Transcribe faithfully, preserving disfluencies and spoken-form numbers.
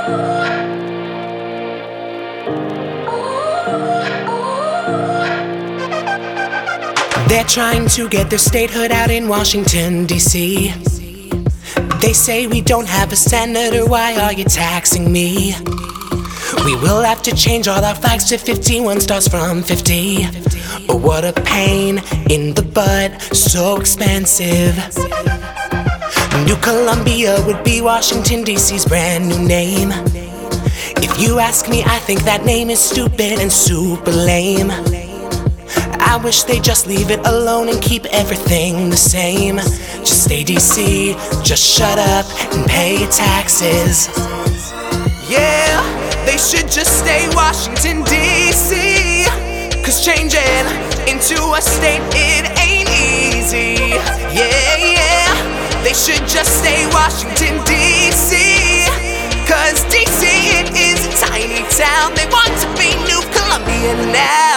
They're trying to get their statehood out in Washington, D C They say we don't have a senator, why are you taxing me? We will have to change all our flags to fifty-one stars from fifty. Oh, what a pain in the butt, so expensive. New Columbia would be Washington, D C's brand new name. If you ask me, I think that name is stupid and super lame. I wish they'd just leave it alone and keep everything the same. Just stay D C, just shut up and pay your taxes. Yeah, they should just stay Washington, D C Cause changing into a state, it ain't easy. Yeah, yeah, they should just stay Washington, D C Cause D C, it is a tiny town. They want to be New Columbia now.